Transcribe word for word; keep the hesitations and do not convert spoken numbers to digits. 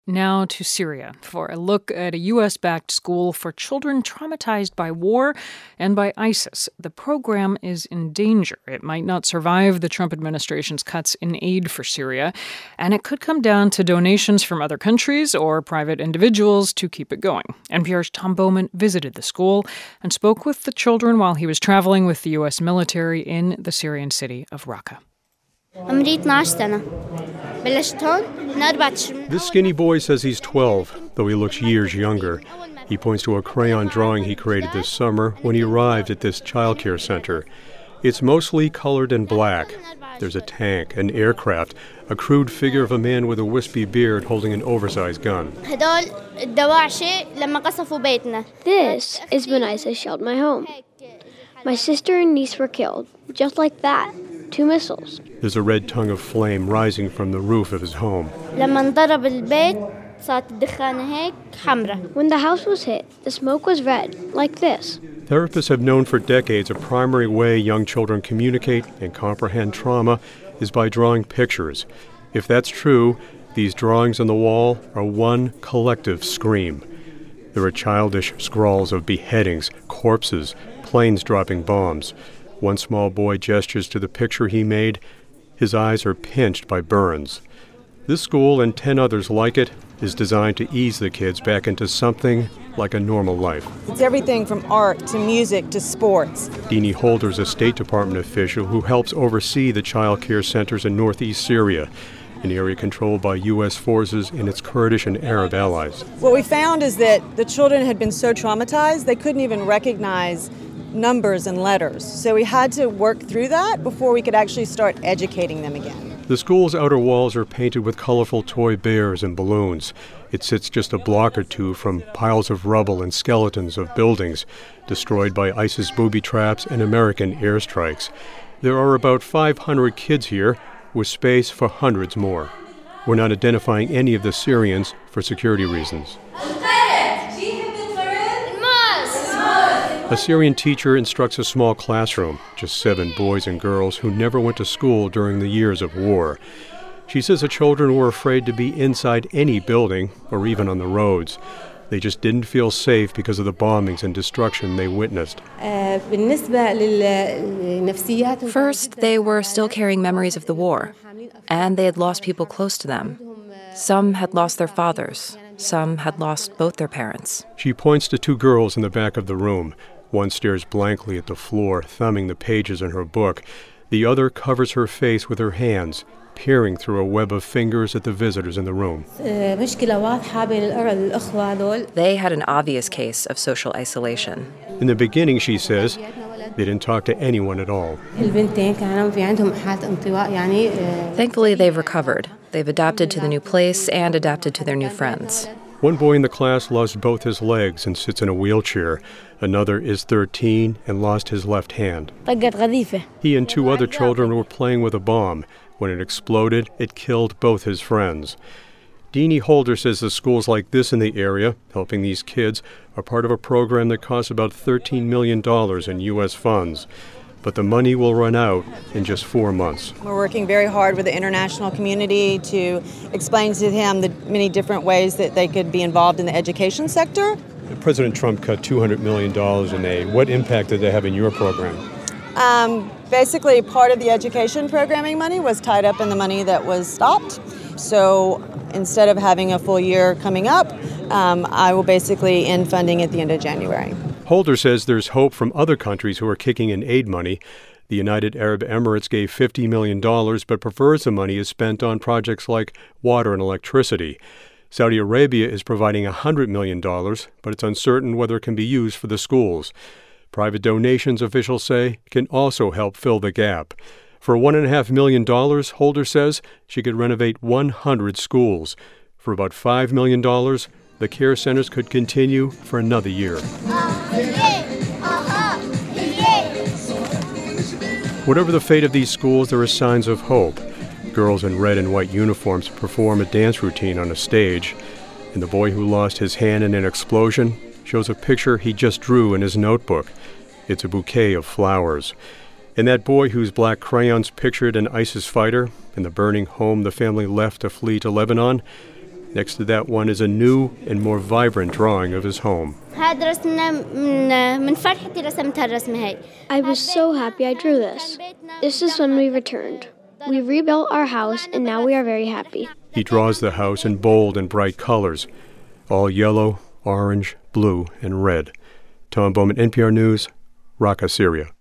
Now to Syria for a look at a U S-backed school for children traumatized by war and by ISIS. The program is in danger. It might not survive the Trump administration's cuts in aid for Syria, and it could come down to donations from other countries or private individuals to keep it going. N P R's Tom Bowman visited the school and spoke with the children while he was traveling with the U S military in the Syrian city of Raqqa. This skinny boy says he's twelve, though he looks years younger. He points to a crayon drawing he created this summer when he arrived at this childcare center. It's mostly colored in black. There's a tank, an aircraft, a crude figure of a man with a wispy beard holding an oversized gun. This is when ISIS shelled my home. My sister and niece were killed, just like that. Two missiles. There's a red tongue of flame rising from the roof of his home. When the house was hit, the smoke was red, like this. Therapists have known for decades a primary way young children communicate and comprehend trauma is by drawing pictures. If that's true, these drawings on the wall are one collective scream. There are childish scrawls of beheadings, corpses, planes dropping bombs. One small boy gestures to the picture he made. His eyes are pinched by burns. This school and ten others like it is designed to ease the kids back into something like a normal life. It's everything from art to music to sports. Dini Holder's a State Department official who helps oversee the child care centers in northeast Syria, an area controlled by U S forces and its Kurdish and Arab allies. What we found is that the children had been so traumatized they couldn't even recognize numbers and letters. So we had to work through that before we could actually start educating them again. The school's outer walls are painted with colorful toy bears and balloons. It sits just a block or two from piles of rubble and skeletons of buildings destroyed by ISIS booby traps and American airstrikes. There are about five hundred kids here, with space for hundreds more. We're not identifying any of the Syrians for security reasons. A Syrian teacher instructs a small classroom, just seven boys and girls who never went to school during the years of war. She says the children were afraid to be inside any building or even on the roads. They just didn't feel safe because of the bombings and destruction they witnessed. First, they were still carrying memories of the war, and they had lost people close to them. Some had lost their fathers. Some had lost both their parents. She points to two girls in the back of the room. One stares blankly at the floor, thumbing the pages in her book. The other covers her face with her hands, peering through a web of fingers at the visitors in the room. They had an obvious case of social isolation. In the beginning, she says, they didn't talk to anyone at all. Thankfully, they've recovered. They've adapted to the new place and adapted to their new friends. One boy in the class lost both his legs and sits in a wheelchair. Another is thirteen and lost his left hand. He and two other children were playing with a bomb. When it exploded, it killed both his friends. Dini Holder says the schools like this in the area, helping these kids, are part of a program that costs about thirteen million dollars in U S funds. But the money will run out in just four months. We're working very hard with the international community to explain to them the many different ways that they could be involved in the education sector. President Trump cut two hundred million dollars in aid. What impact did they have in your program? Um, basically, part of the education programming money was tied up in the money that was stopped. So instead of having a full year coming up, um, I will basically end funding at the end of January. Holder says there's hope from other countries who are kicking in aid money. The United Arab Emirates gave fifty million dollars, but prefers the money is spent on projects like water and electricity. Saudi Arabia is providing one hundred million dollars, but it's uncertain whether it can be used for the schools. Private donations, officials say, can also help fill the gap. For one point five million dollars, Holder says she could renovate one hundred schools. For about five million dollars, the care centers could continue for another year. Whatever the fate of these schools, there are signs of hope. Girls in red and white uniforms perform a dance routine on a stage, and the boy who lost his hand in an explosion shows a picture he just drew in his notebook. It's a bouquet of flowers. And that boy whose black crayons pictured an ISIS fighter in the burning home the family left to flee to Lebanon, Next to that one is a new and more vibrant drawing of his home. I was so happy I drew this. This is when we returned. We rebuilt our house, and now we are very happy. He draws the house in bold and bright colors, all yellow, orange, blue, and red. Tom Bowman, N P R News, Raqqa, Syria.